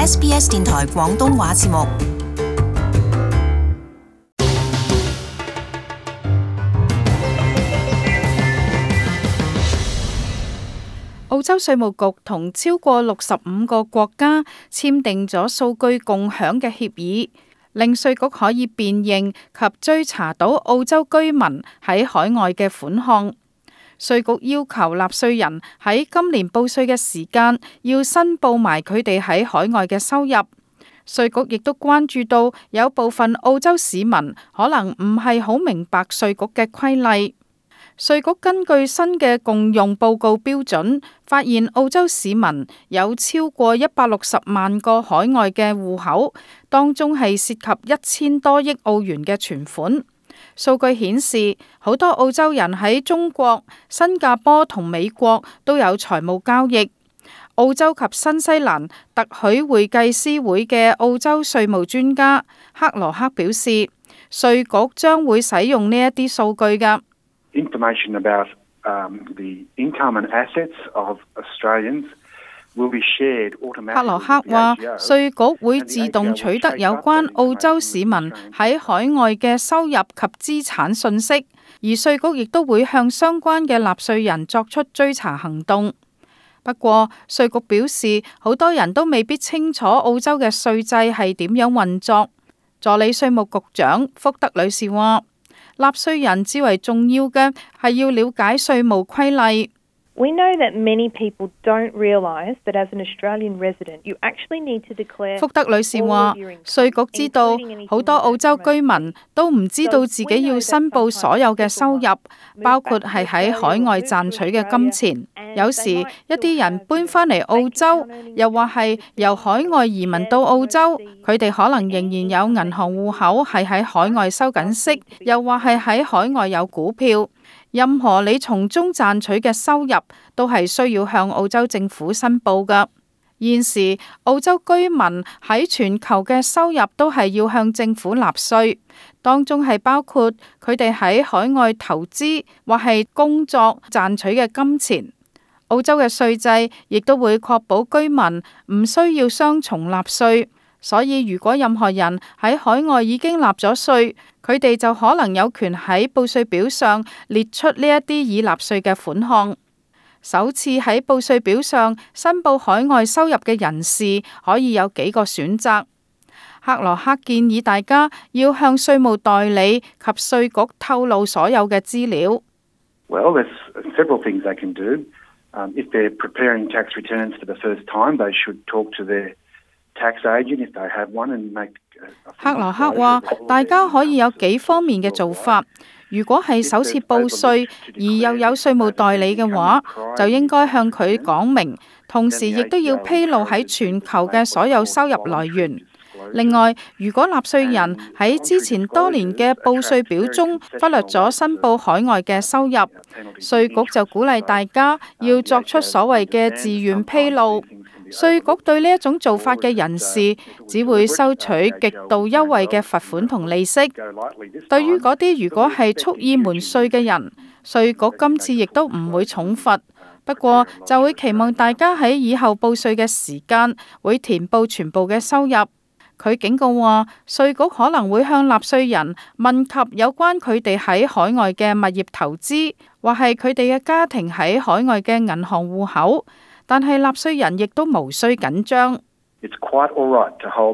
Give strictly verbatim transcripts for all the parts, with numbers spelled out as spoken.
S B S 電台廣東話節目。 澳洲稅務局同超過六十五個國家簽訂咗數據共享嘅協議，令稅局可以辨認及追查到澳洲居民喺海外嘅款項。稅局要求納稅人喺今年報稅嘅時間要申報埋佢哋喺海外嘅收入。稅局亦都關注到有部分澳洲市民可能唔係好明白稅局嘅規例。稅局根據新嘅共用報告標準，發現澳洲市民有超過一百六十萬個海外嘅戶口，當中係涉及一千多億澳元嘅存款。數據顯示，好多澳洲人喺中國、新加坡同美國都有財務交易。澳洲及新西蘭特許會計師會嘅澳洲稅務專家克羅克表示，稅局將會使用呢一啲數據㗎。 Information about um, the income and assets of Australians will be shared automatically. 克羅克話，稅局會自動取得有關澳洲市民喺海外嘅收入及資產信息，而稅局亦都會向相關嘅納稅人作出追查行動。不過，稅局表示，好多人都未必清楚澳洲嘅稅制係點樣運作。助理稅務局長福德女士話，納稅人至為重要嘅係要了解稅務規例。 We know that many people don't realise that as an Australian resident, you actually need to declare. 福德女士話，稅局知道好多澳洲居民都唔知道自己要申報所有嘅收入，包括係喺海外賺取嘅金錢。有時一啲人搬返嚟澳洲，又或係由海外移民到澳洲，佢哋可能仍然有銀行戶口係喺海外收緊息，又或係喺海外有股票。任何你從中賺取嘅收入都係需要向澳洲政府申報㗎。現時澳洲居民喺全球嘅收入都係要向政府納稅，當中係包括佢哋喺海外投資或係工作賺取嘅金錢。澳洲嘅稅制亦都會確保居民唔需要雙重納稅。所以如果任何人喺海外已經納咗稅，佢哋就可能有權喺報稅表上列出呢一啲已納稅嘅款項。首次喺報稅表上申報海外收入嘅人士可以有幾個選擇。克羅克建議大家要向稅務代理及稅局透露所有嘅資料。 Well, there's several things they can do. Um, if they're preparing tax returns for the first time, they should talk to their tax agent if they have one and make。克羅克話， 大家可以有幾方面嘅做法。如果係首次報稅而又有稅務代理嘅話，就應該向佢講明，同時亦都要披露喺全球嘅所有收入來源。另外，如果納稅人喺之前多年嘅報稅表中忽略咗申報海外嘅收入，稅局就鼓勵大家要作出所謂嘅自願披露。稅局對呢一種做法嘅人士只會收取極度優惠嘅罰款同利息。對於嗰啲如果係蓄意瞞稅嘅人，稅局今次亦都唔會重罰，不過就會期望大家喺以後報稅嘅時間會填報全部嘅收入。佢警告話，稅局可能會向納稅人問及有關佢哋喺海外嘅物業投資，或係佢哋嘅家庭喺海外嘅銀行戶口。但係納稅人亦都無需緊張。克羅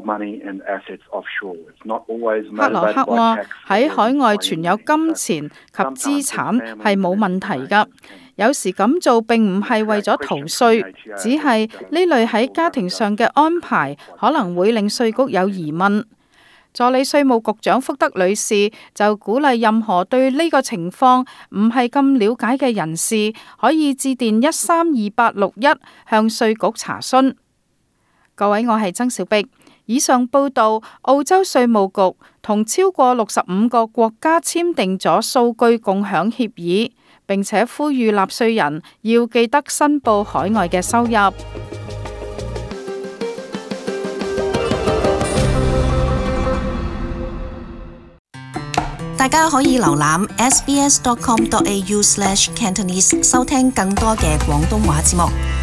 克話，喺海外存有金錢及資產係冇問題㗎。有時咁做並唔係為咗逃稅，只係呢類喺家庭上嘅安排可能會令稅局有疑問。助理稅務局長福德女士就鼓勵任何對呢個情況唔係咁了解嘅人士，可以致電一三二八六一向稅局查詢。各位，我係曾小碧。以上報道，澳洲稅務局同超過六十五個國家簽訂咗數據共享協議，並且呼籲納稅人要記得申報海外嘅收入。 大家可以瀏覽 s b s dot com dot a u slash cantonese 收聽更多嘅廣東話節目。